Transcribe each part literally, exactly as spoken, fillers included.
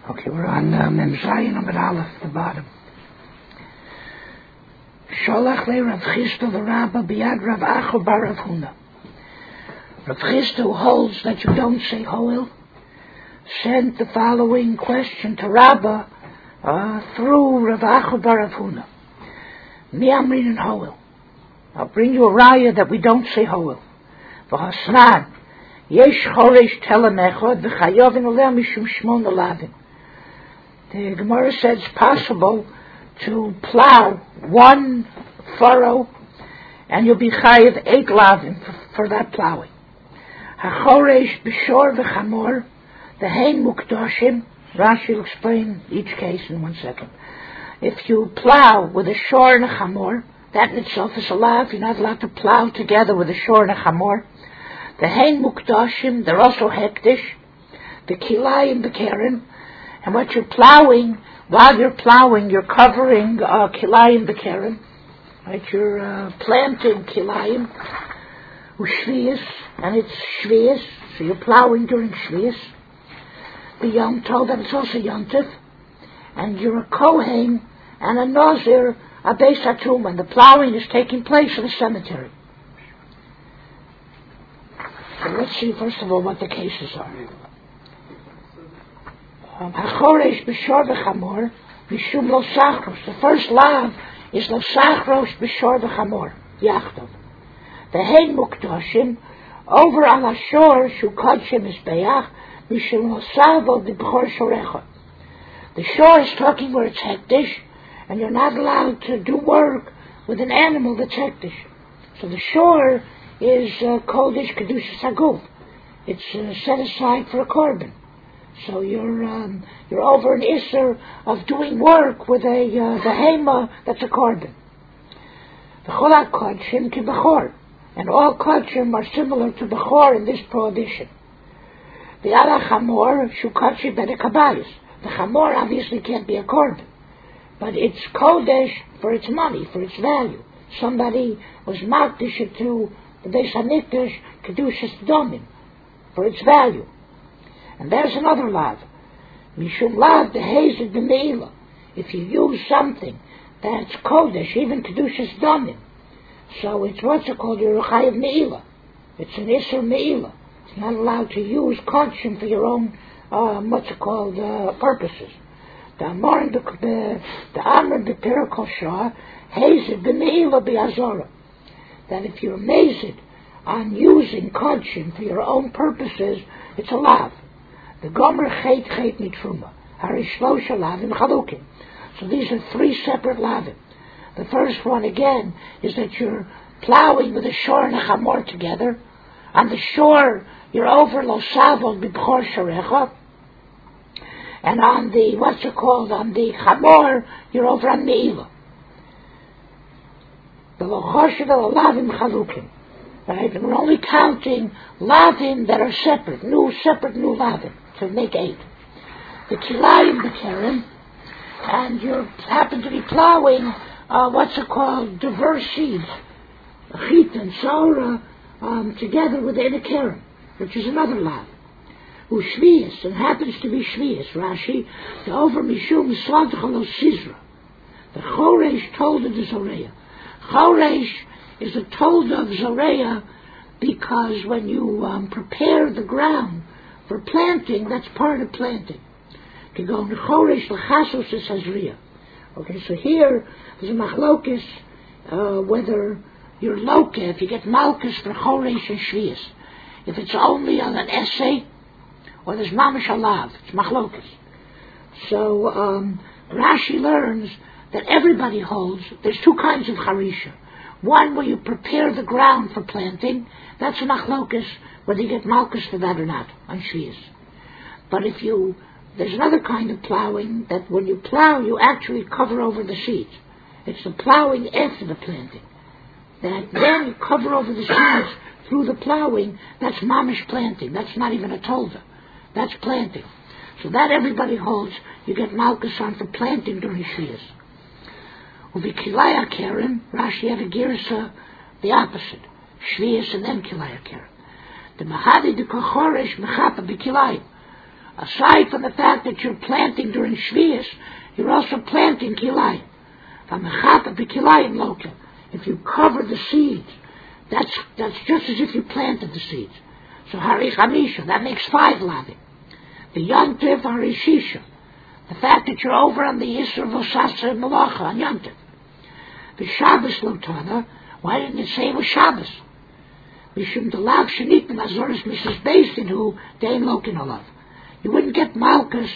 Okay, we're on uh, Mem Zayin Amud Aleph, the bottom. Sholach le Rav Chisda the Rabbah biyad Rav Acha bar Rav Huna. Rav Chisda holds that you don't say Hoel, sent the following question to Rabbah uh, through Rav Acha bar Rav Huna. Mi amrin Hoel. I'll bring you a raya that we don't say Hoel. V'hasnan yesh choresh telam echad v'chayovin oleh mishum shmon olavim. The Gemara says it's possible to plow one furrow and you'll be chayiv eight lavim for, for that plowing. HaChoresh b'shor v'chamor, the hein mukdoshim. Rashi will explain each case in one second. If you plow with a shor and a chamor, that in itself is a lav. You're not allowed to plow together with a shor and a chamor. The hein mukdoshim, they're also hektish. The kilayim b'keren. And what you're plowing, while you're plowing, you're covering uh, kilayim b'keren. Right? You're uh, planting kilayim, u'shviyas, and it's shviyas, so you're plowing during shviyas. The Yom Tov, and it's also Yom Tov. And you're a Kohen and a Nazir, a Beis HaTruma, and the plowing is taking place in the cemetery. So let's see, first of all, what the cases are. HaChoresh b'shor v'chamor mishum lo sachros. The first lav is lo sachros b'shor v'chamor yachtov. The hein mukdoshim over al hashor shu kodshim isbeach mishum lo salvo b'bchor shorecha. The shore is talking where it's hektish, and you're not allowed to do work with an animal that's hektish. So the shore is uh, kodesh kedushas haguf. It's uh, set aside for a korban. So you're um, you're over an isser of doing work with a uh, the hema that's a korban. The cholak kodshim to bechor, and all kodshim are similar to bechor in this prohibition. The ala chamor shu kodshim ben kabayis. The chamor obviously can't be a korban, but it's kodesh for its money, for its value. Somebody was makdish it to the Beis HaMikdash kedushas domim for its value. And there's another lav. Mishum lav the hazed b'meila. If you use something that's kodesh, even kedushas domim, so it's what's it called? You're a chayiv meila. It's an isser meila. It's not allowed to use kodshim for your own uh, what's it called uh, purposes. The amar the the amar b'pira kol shah hazed b'meila b'azora. That if you're amazed on using kodshim for your own purposes, it's a lav. The gomer chet chet mitruma. Harishlosh lavim chalukim. So these are three separate lavim. The first one again is that you're plowing with a shor and a chamor together. On the shore you're over lo savol b'bchor sharecha, and on the what's it called on the chamor you're over on meila. The lo choshev el lavim chalukim. Right, and we're only counting lavim that are separate, new separate new lavim. To make eight. The kilayim b'keren, and you happen to be plowing uh, what's it called, diverse seeds, chit and saura, um, together within a keren, which is another lav. Ushviyas, and happens to be shviyas, Rashi, the over mishum sladchalo sizra. The choresh told of the zoreya. Choresh is a told of zoreya because when you um, prepare the ground for planting, that's part of planting. To go in the choresh l'chasos is hazriya. Okay, so here there's a machlokes uh, whether you're loke, if you get malchus for choresh and shviyas. If it's only on an essay, or there's mamash alav, it's machlokes. So um, Rashi learns that everybody holds there's two kinds of harisha. One where you prepare the ground for planting, that's a machlokes, whether you get malchus for that or not, on shviyas. But if you, there's another kind of plowing, that when you plow, you actually cover over the seeds. It's the plowing after the planting. That then you cover over the seeds through the plowing, that's mamish planting, that's not even a tolda. That's planting. So that everybody holds, you get malchus on for planting during shviyas. Uvi kilaya keren, Rashi had a girsa, the opposite. Shviyas and then kilaya keren. The mahadi de kochoresh mechapa b'kilayim. Aside from the fact that you're planting during Shvius, you're also planting Kilayim. If you cover the seeds, that's that's just as if you planted the seeds. So Hari Chamisha, that makes five lavim. The Yantiv Hari Shisha, the fact that you're over on the Yisr Vosasa Malacha on Yantiv. The Shabbos Lotana, why didn't it say it was Shabbos? Mishum Delav Shanit Nazoris Missus Basin who Dame Lokin Olav. You wouldn't get Malchus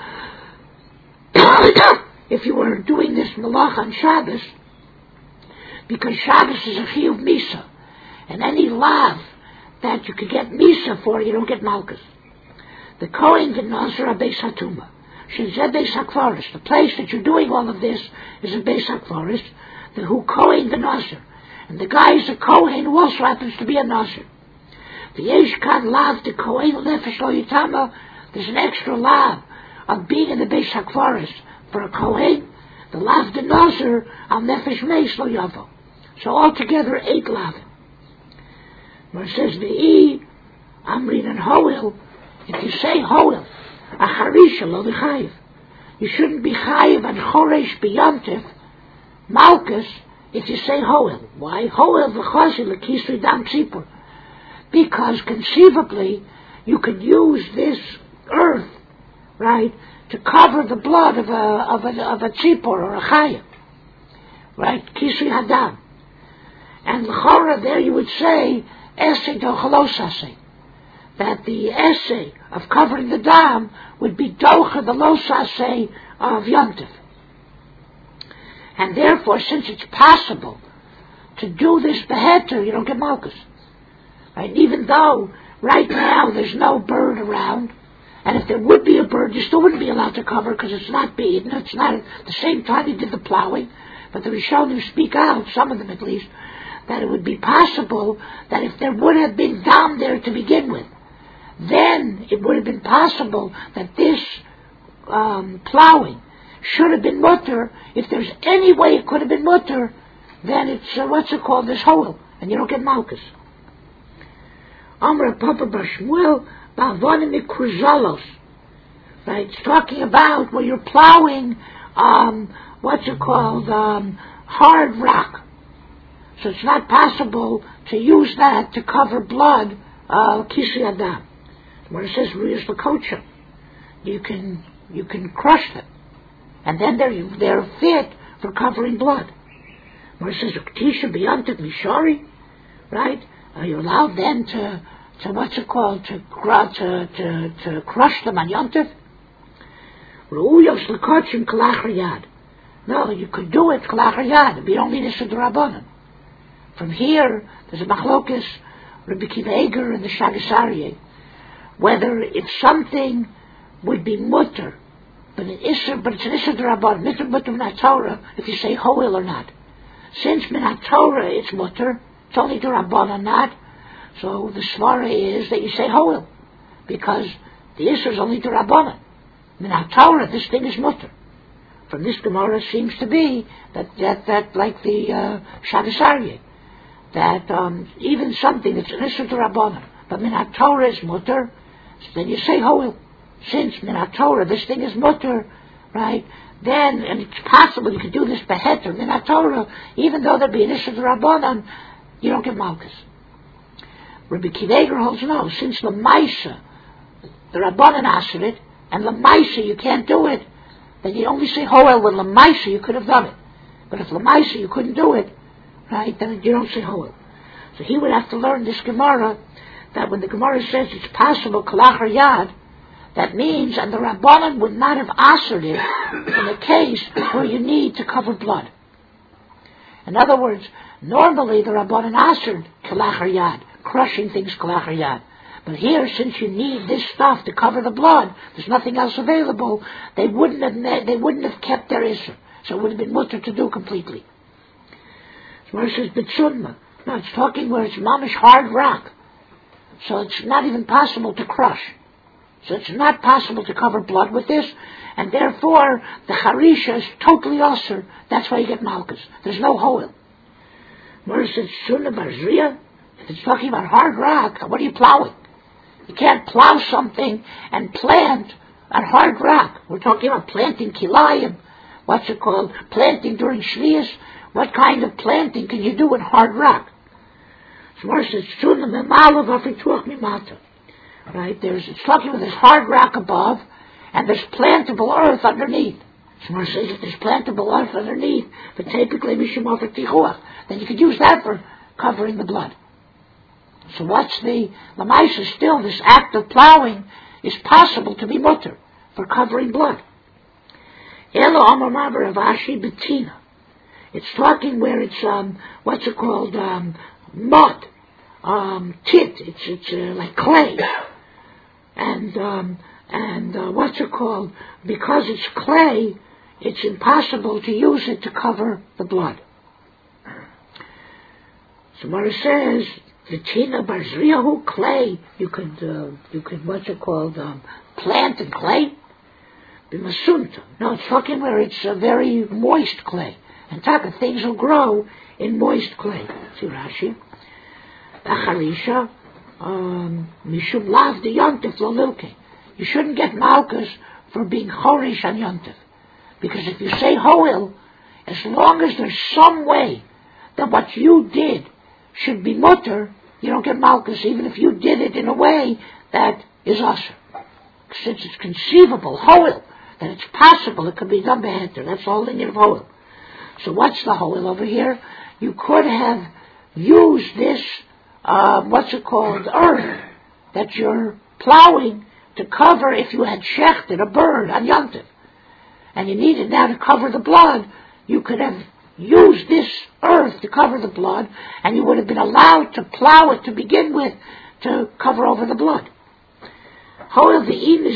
if you were doing this Malach on Shabbos, because Shabbos is a Chiyuv Misa, and any lav that you could get Misa for, you don't get Malchus. The Kohen did Nazir Beis Hatuma. Shezeh Beis HaKvaris. The place that you're doing all of this is in Beis HaKvaris, the who Kohen the Nazir. And the guy is a Kohen who also happens to be a Nazir. The Yesh Kan Lav, the Kohen Nefesh Lo Yitama, there's an extra lav of being in the Beis HaKvaris for a Kohen, the lav the Nazir al Nefesh Meis Lo Yavo. So altogether eight lavim. Where it says Ve'i, Amrin and Hoel, if you say Hoel, a Harisha lo the Chayiv. You shouldn't be Chayiv and Choresh B'Yantif, Malchus, if you say Hoel. Why? Hoel v'chazi l'kisri dam tzipur. Because conceivably, you could use this earth, right, to cover the blood of a of a of a tzipur or a chayiv, right? Kisri hadam, and l'chora there you would say essay to chalosase, that the essay of covering the dam would be docha the losase of yontif, and therefore since it's possible to do this beheter, you don't get malchus, right? Even though right now there's no bird around. And if there would be a bird, you still wouldn't be allowed to cover because it's not beaten. It's not at the same time you did the plowing. But the Rishonim speak out, some of them at least, that it would be possible that if there would have been dam there to begin with, then it would have been possible that this um, plowing should have been mutter. If there's any way it could have been mutter, then it's, uh, what's it called, this hole, and you don't get malchus. Amra Papa Bashmuel, Right, it's talking about where you're plowing, um, what's it called, um, hard rock. So it's not possible to use that to cover blood, uh, Kisi Adam. Where it says Riyas Lakocha, you can you can crush them, and then they're they're fit for covering blood. Where it says Uktisha Biyantat Mishari, right? Uh, you're allowed then to. So what's it called? To, to, to, to crush them on Yontif? No, you could do it Kalach Yad, but only this is the Rabbanan. From here, there's a Machlokes, Rabbi Kiva Eger and the Shagasarye, whether if something would be mutter, but, it is, but it's an Issa Rabbanan, mutter mutter minat Torah, if you say Hoel or not. Since minat Torah it's mutter, it's only the Rabbanan not. So the svara is that you say Hoel, because the Isser is only to Rabbanan. Minat Torah, this thing is mutter. From this Gemara seems to be that, that, that like the uh, Shagasarye, that um, even something that's an Isser to Rabbanan, but Minat Torah is mutter, so then you say Hoel. Since Minat Torah, this thing is mutter, right, then, and it's possible you could do this beheter, Minat Torah, even though there'd be an Isser to Rabbanan, you don't get malchus. Rabbi Kiva holds no, since the Maisa, the Rabbanan asked it, and the Maisa you can't do it, then you only say Hoel when the Maisa you could have done it. But if the Maisa you couldn't do it, right, then you don't say Hoel. So he would have to learn this Gemara, that when the Gemara says it's possible Kalach Yad, that means, and the Rabbanan would not have answered it in a case where you need to cover blood. In other words, normally the Rabbanan answered Kalach Yad, crushing things Kalach Yad. But here, since you need this stuff to cover the blood, there's nothing else available, they wouldn't have made, they wouldn't have kept their Isser. So it would have been mutter to do completely. So where it says B'tzunma, no, it's talking where it's mamish hard rock. So it's not even possible to crush. So it's not possible to cover blood with this, and therefore the Harisha is totally usher. That's why you get malchus. There's no Hoel. Where it says Shuna Barzriya, if it's talking about hard rock, what are you plowing? You can't plow something and plant on hard rock. We're talking about planting kilayim. What's it called? Planting during Shvius. What kind of planting can you do in hard rock? Right? There's it's talking about this hard rock above, and there's plantable earth underneath. Shmur says if there's plantable earth underneath, but typically mishumah tichuach, then you could use that for covering the blood. So what's the lamaisa? Still, this act of plowing is possible to be mutter for covering blood. Elo amar Ravashi betina. It's talking where it's um what's it called um mud, um tit. It's it's uh, like clay, and um and uh, what's it called? Because it's clay, it's impossible to use it to cover the blood. So Mara says the tina barzriyahu clay. You could uh, you could what's it called um, plant in clay. Bimasunta. No, it's talking where it's a very moist clay. And taka things will grow in moist clay. See Rashi. Acharisha mishum lav de yontif lo lilke. You shouldn't get malchus for being chorish on yontif, because if you say hoil, as long as there's some way that what you did should be mutter, you don't get malchus, even if you did it in a way that is usher. Since it's conceivable, hoil, that it's possible it could be done beheter. That's the whole thing of hoil. So what's the hoil over here? You could have used this, uh, what's it called, earth that you're plowing to cover if you had shechted a bird on yontif, and you needed now to cover the blood. You could have used this earth to cover the blood, and you would have been allowed to plow it to begin with to cover over the blood. However,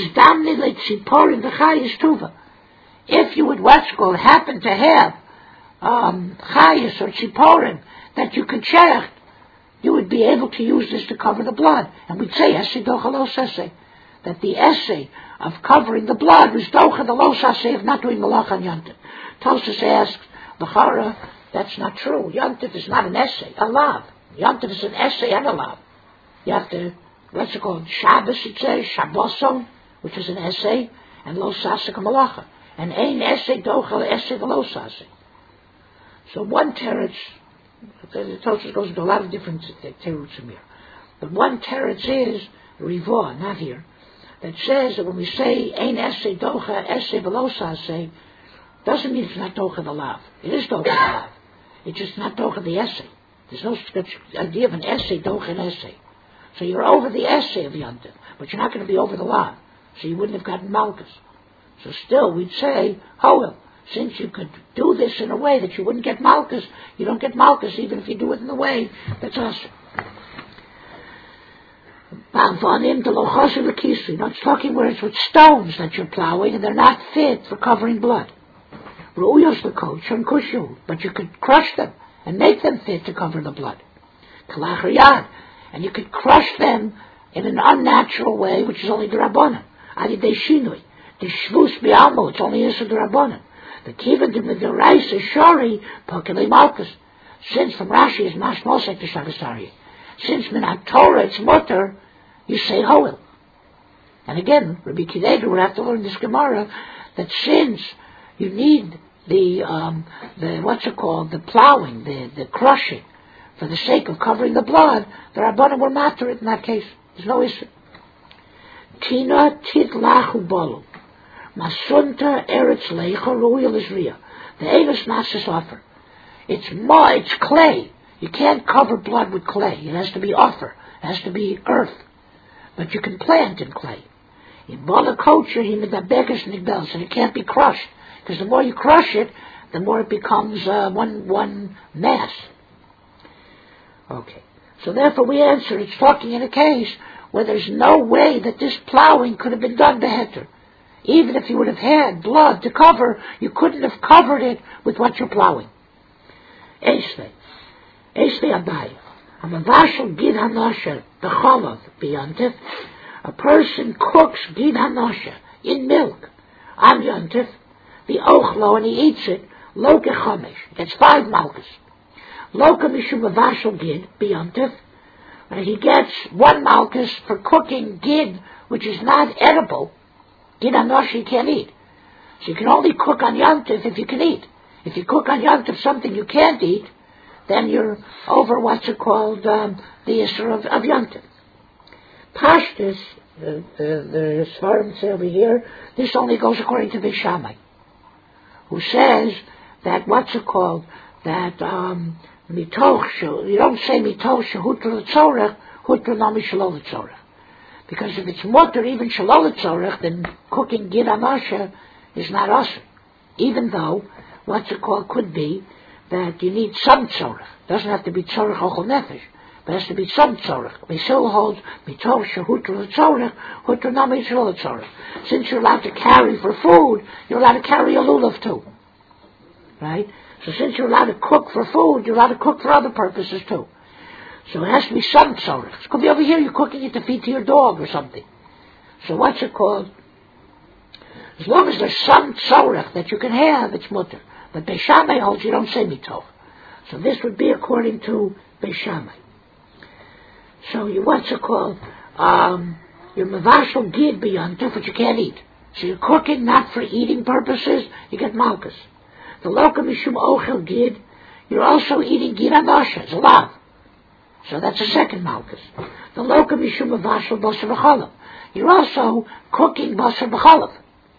if you would what's called happen to have um, chayas or tziporim that you could shecht, you would be able to use this to cover the blood. And we'd say essay docha lo saseh, that the essay of covering the blood was docha the lo saseh of not doing malach on yontif. Tosas asks, l'chara, that's not true. Yontif is not an essay, a lav. Yontif is an essay and a lav. You have to, what's it called? Shabbos, it says, Shabboson, which is an essay, and lo saseh malacha. And ein essay docha essay lo saseh. So one teretz, the Tosas goes into a lot of different terutzim here, but one teretz is rivah, not here, that says that when we say ein essay docha essay lo saseh, doesn't mean it's not docha the lav. It is docha the lav. It's just not docha the essay. There's no idea of an essay docha an essay. So you're over the essay of yontif, but you're not going to be over the lav. So you wouldn't have gotten malchus. So still, we'd say, hoel, since you could do this in a way that you wouldn't get malchus, you don't get malchus even if you do it in a way that's awesome. Now it's talking where it's with stones that you're plowing and they're not fit for covering blood. But you could crush them and make them fit to cover the blood. And you could crush them in an unnatural way, which is only the Rabbanan. The shvus bi'almo, it's only Yisur the Rabbanan. The kiva de midaraisa shari pakele malchus. Since from Rashi is mashmosek to Shagasari. Since minat Torah it's mutter, you say hoel. And again, Rabbi Kideger would have to learn this Gemara that since you need the um, the what's it called, the plowing, the the crushing, for the sake of covering the blood, the Rabbanan were matter it in that case. There's no issue. Tina titlachu bolu. Masunta eretz leicha royal Israel. The Eilis Masis offer. It's mud, it's clay. You can't cover blood with clay. It has to be offer. It has to be earth. But you can plant in clay. In Bala culture, he made the beggars nigbels, and it can't be crushed. Because the more you crush it, the more it becomes uh, one one mass. Okay. So therefore we answer, it's talking in a case where there's no way that this plowing could have been done beheter. Even if you would have had blood to cover, you couldn't have covered it with what you're plowing. Esle. Esle Abai. Amavashal Gid Hanosha, the Cholav, B'Yontif. A person cooks Gid Hanosha, in milk, on Yontif, the Ochlo, and he eats it, Loke Chomesh. That's five malchus. Loke Mishum Avashal Gid, B'Yontif. and he gets one malchus for cooking gid, which is not edible. Gid anosh you can't eat. So you can only cook on Yontif if you can eat. If you cook on Yontif something you can't eat, then you're over what's it called, um, the Isser of, of Yontif. Pashtus, the, the, the Svarim say over here, this only goes according to Beis Shammai, who says that what's it called, that um, mitoch, you don't say mitoch shehutr l'tzorech, hutr nami shalol l'tzorech. Because if it's mutter, even shalol l'tzorech, then cooking gid amasha is not usher. Even though, what's it called, could be that you need some tzorech. Doesn't have to be tzorech ochel nefesh, but it has to be some tzorech. Mesil holds mitoch shehutr l'tzorech, hutr nami shalol l'tzorech. Since you're allowed to carry for food, you're allowed to carry a lulav too. Right? So since you're allowed to cook for food, you're allowed to cook for other purposes too. So it has to be some tzorech. It could be over here you're cooking it to feed to your dog or something. So what's it called? As long as there's some tzorech that you can have, it's mutter. But Beis Shammai holds you don't say mitoch. So this would be according to Beis Shammai. So you, what's it called? Um, your mavashal gid beyond what you can't eat. So you're cooking not for eating purposes, you get malchus. The loka mishum ochel gid, you're also eating gid anosha, it's a lav. So that's a second malchus. The loka mishum avashal basar b'chalav, you're also cooking basar b'chalav,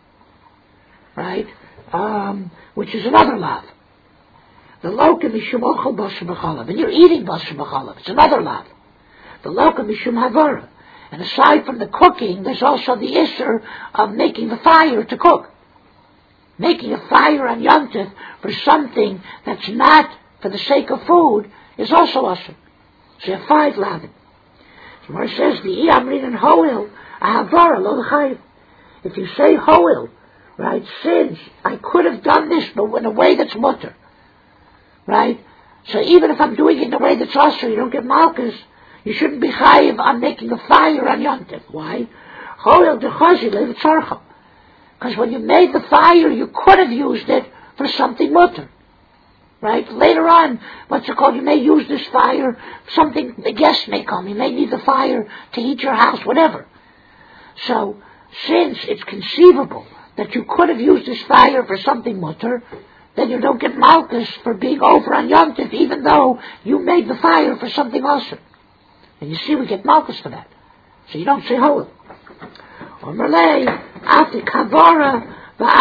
right? Um, which is another lav. The loka mishum ochel basar b'chalav, and you're eating basar b'chalav, it's another lav. The loka mishum havara, and aside from the cooking, there's also the isser of making the fire to cook. Making a fire on Yontif for something that's not for the sake of food is also awesome. So you have five lavin. So where it says the Iyamrin and Hoil, Ahavara, lo l'chayiv. If you say Hoil, right, since I could have done this, but in a way that's mutter, right? So even if I'm doing it in a way that's also, you don't get malchus, you shouldn't be chayiv on making a fire on Yontif. Why? Hoil dechazi lev tzarcha. Because when you made the fire, you could have used it for something mutter. Right? Later on, what's it called? You may use this fire, something, the guests may come. You may need the fire to heat your house, whatever. So, since it's conceivable that you could have used this fire for something mutter, then you don't get malchus for being over on Yontif, even though you made the fire for something awesome. And you see, we get malchus for that. So you don't say holy. Or Malay, after Kavara,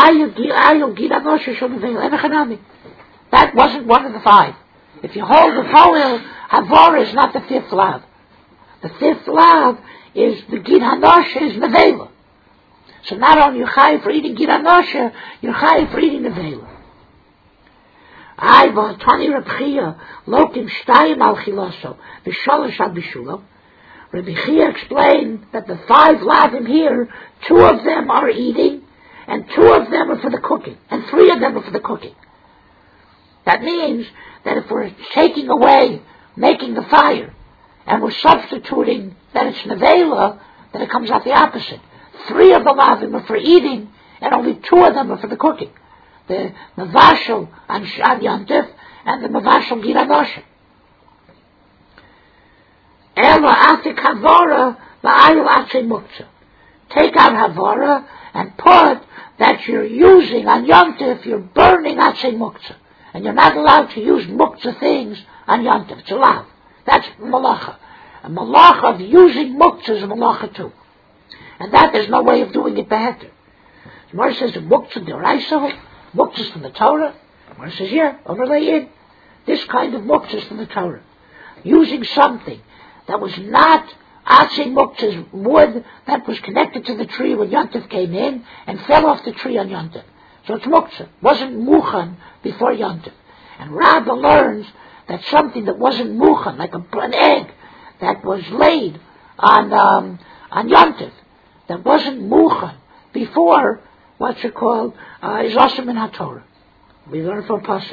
that wasn't one of the five. If you hold the Hoil, Havara is not the fifth lav. The fifth lav is the Gid Hanosha is Nevela. So not only you're chayiv for eating Gid Hanosha, you're chayiv for eating Nevela. Ayva, Tani Rabchia, Lokim Shtayim Al Chiloso, V'sholosh Ad Bishulo. Rabbi Chia explained that the five lavim here, two of them are eating, and two of them are for the cooking, and three of them are for the cooking. That means that if we're taking away, making the fire, and we're substituting that it's nevela, then it comes out the opposite. Three of the lavim are for eating, and only two of them are for the cooking. The mavashal on Shad Yontif, and the mavashal Gid Hanosha. Ela after Havara, la'ayil atzei muktzah. Take out Havara and put that you're using on Yontif, you're burning atzei muktzah. And you're not allowed to use muktzah things on Yontif. It's allowed. That's malacha. A malacha of using muktzah is a malacha too. And that there's no way of doing it better. The Gemara says the muktzah deraisa, muktzah is from the Torah. The Gemara says, yeah, overlay in. This kind of muktzah is from the Torah. Using something that was not atzei muktzah's wood that was connected to the tree when Yontif came in and fell off the tree on Yontif. So it's muktzah. Wasn't muchan before Yontif. And Rabbah learns that something that wasn't muchan, like a, an egg that was laid on um, on Yontif, that wasn't muchan before, what's it called, uh, is also in HaTorah. We learn from Pasuk.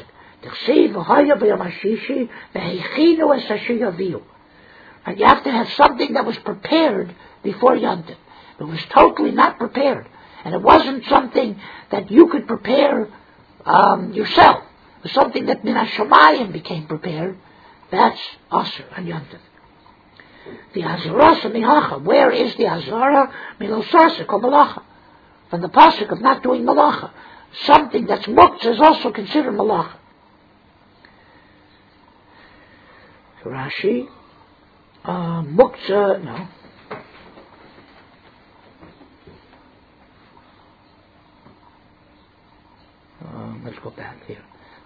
And you have to have something that was prepared before Yontif. It was totally not prepared. And it wasn't something that you could prepare um, yourself. It was something that Min HaShamayim became prepared. That's Asr on Yontif. The Azarasa Mihacha. Where is the Azara? Milosasik or Malacha. From the pasuk of not doing Malacha. Something that's muktzah is also considered Malacha. Rashi. Uh, muktzah, no. Uh, let's go back here.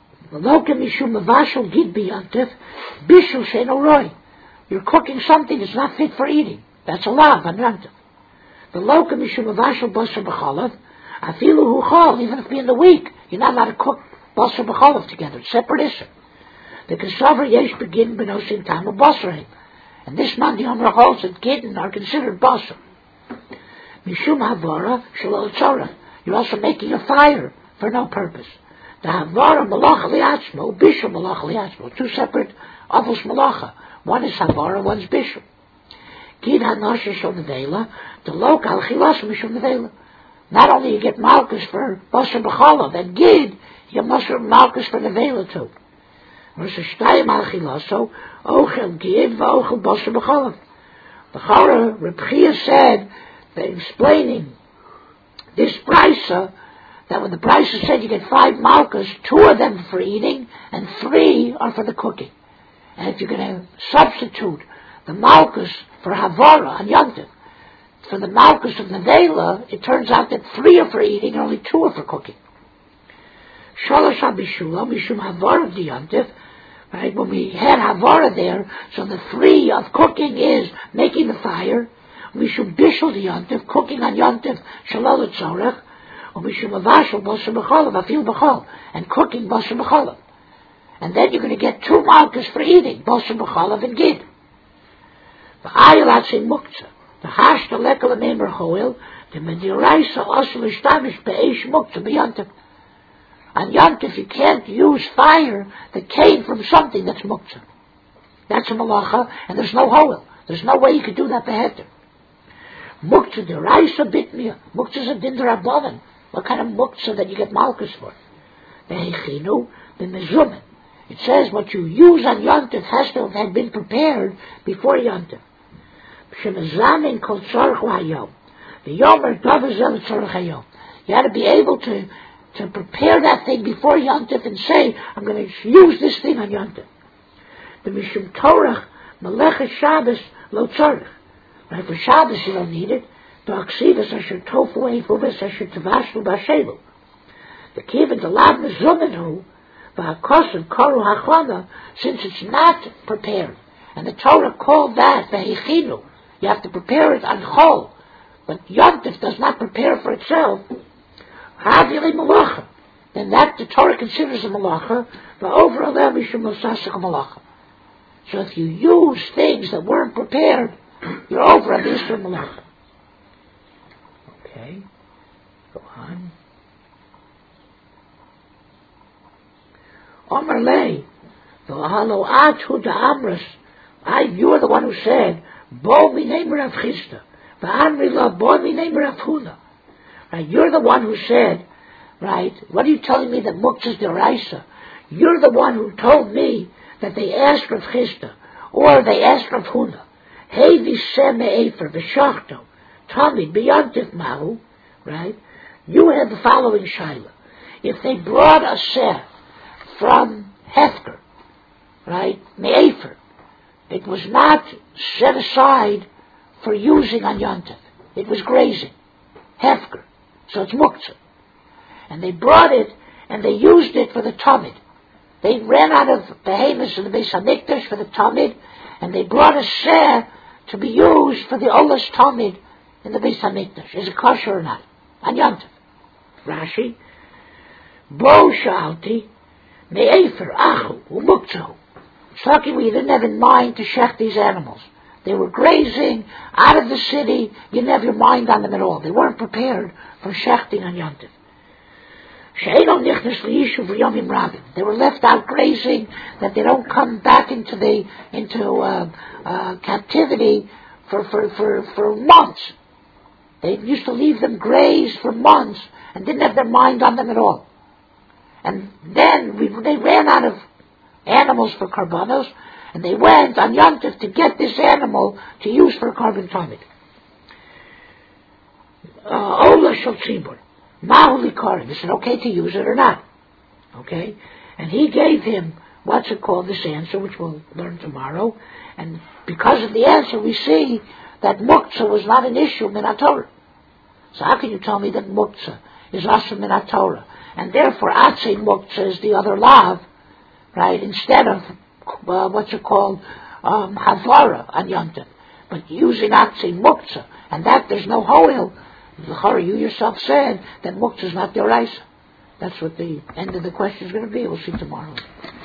You're cooking something that's not fit for eating. That's a lav on Yom Tov. The loka mishum mavashal basar b'chalav, afilu hu chal, even if you're in the week, you're not allowed to cook basar b'chalav together. It's separate issue. The kasavar yesh begin b'nosim tamu basarhim. And this man, the Amra holds that gidden are considered basar. Mishum havara shalol tzorah. You're also making a fire for no purpose. The havara malacha liatzmo, bishul malacha liatzmo. Two separate avos malacha. One is havara, one is bishul. Gid hanasha shel nevela, the lokal chilas mishum nevela. Not only you get malchus for basar b'chalav, and gid, you must have malchus for nevela too. Versus shtayim al chilaso, ochel gid v'ochel basar b'chalav. The Chara Reb Chia said, that explaining this brisa, that when the brisa said you get five malchus, two of them for eating, and three are for the cooking. And if you're going to substitute the malchus for havara on Yom Tov, for the malchus of nevela, it turns out that three are for eating and only two are for cooking. Shalosh habishula mishum havara of the Yom Tov, right? When we had havara there, so the three of cooking is making the fire. Mishum bishul the Yom Tov, cooking on Yom Tov, shalol tzorech, or mishum avashul basar b'chalav, afil b'chalav, and cooking basar b'chalav. And then you're going to get two malchus for eating, basar b'chalav and gid. The ayilat say muktzah. The hashta lekal neimer hoil, the mediraisa also ishtamish be'esh muktzah b'yantiv. On yantiv you can't use fire that came from something that's muktzah. That's a malacha, and there's no hoil. There's no way you could do that beheter. Muktzah deraisa bitmia. Muktzah is a din d'rabbanan. What kind of muktzah that you get malchus for? The hechinu, the mezumen. It says what you use on Yontif has to have been prepared before Yontif. The Yomer Davazel Tzorach Hayom. You had to be able to, to prepare that thing before Yontif and say, I'm going to use this thing on Yontif. The Mishum Torah Melech Shabbos Lo Tzorach. Right, for Shabbos you don't need it. The Aksivas Asher Tofu Eifubas Asher Tavashlu Bashelu. The Kivin the Lab Mezumenu V'Hakosim Koru Hachlana, since it's not prepared, and the Torah called that V'Hechinu. You have to prepare it on Chol, but Yontif does not prepare for itself. Havili Malacha, then that the Torah considers a Malacha. V'Over Aleh Mishum Mosasik Malacha. So if you use things that weren't prepared, you're over on the Isra Malacha. Okay, go on. Omer lei, v'halo atu da'amras. I, you are the one who said, Bo minei Rav Chisda, v'amri la bo minei Rav Huna. Right, you're the one who said, right, what are you telling me that muktzah is deraisa? You're the one who told me that they asked Rav Chisda, or they asked Rav Huna, Hey v'seh me'efer v'shachto, tamid b'yantif mahu, right? You had the following shaila. If they brought a seh from Hefker, right, me'efer, it was not set aside for using on Yontif. It was grazing, Hefker, so it's muktzah. And they brought it, and they used it for the Tamid. They ran out of behemoths in the Beis HaMikdash for the Tamid, and they brought a seh to be used for the Olas Tamid in the Beis HaMikdash. Is it kosher or not? On Yontif. Rashi, Bo Shalti, Me'efer Achu, Umukzahu. It's talking we didn't have in mind to shech these animals. They were grazing out of the city. You didn't have your mind on them at all. They weren't prepared for shechting on Yontif. They were left out grazing, that they don't come back into the into uh, uh, captivity for, for, for, for months. They used to leave them graze for months and didn't have their mind on them at all. And then we, they ran out of animals for karbanos, And they went on Yom Tov to get this animal to use for a carbon tamid. Ola shel tzibur. Ma'uli karim. Is it okay to use it or not? Okay? And he gave him, what's it called, this answer, which we'll learn tomorrow. And because of the answer, we see that muktzah was not an issue min HaTorah. So how can you tell me that muktzah is also min HaTorah? And therefore, atzei muktzah is the other lav, right, instead of, uh, what's it called, um, havara on Yom Tov. But using atzei muktzah, and that there's no hoil, you yourself said that muktzah is not deraisa. That's what the end of the question is going to be. We'll see tomorrow.